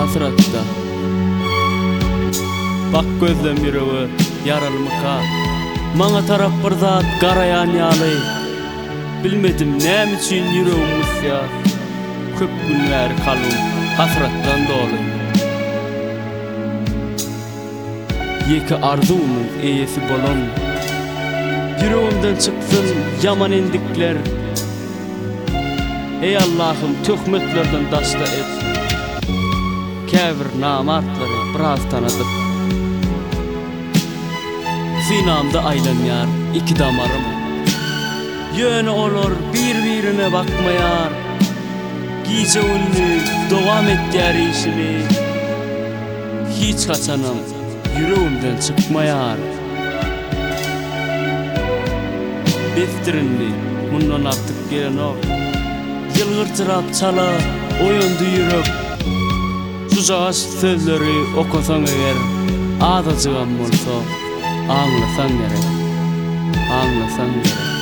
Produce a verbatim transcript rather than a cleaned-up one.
hasratda. Bak gözlem yüreği yaralmyka, maňa tarap bir zat garayan ýaly. Bilmedim näme üçin yüreğim ýa, köp günler kalyp hasratdan doly. Ýeki arzuwymyň eýesi bolan, yüreğimden çyksyn yaman endikler. Ey Allah'ım, töhmetlerden daşda et. Käbir namartlary biraz tanadyk. Sinamda aýlanýar iki damarym. Ýöne olar bir-birine bakmaýar. Giýje ünlü dowam etýär işini. Hiç kaçanam yüreğimden çykmaýar. Beftirinli mundan artyk gelen ok. Yılgırtırap çala oýundy ýürek. Sujaş sözleri okasaň eger, adajygam bolsa, aňlasaň gerek, aňlasaň gerek.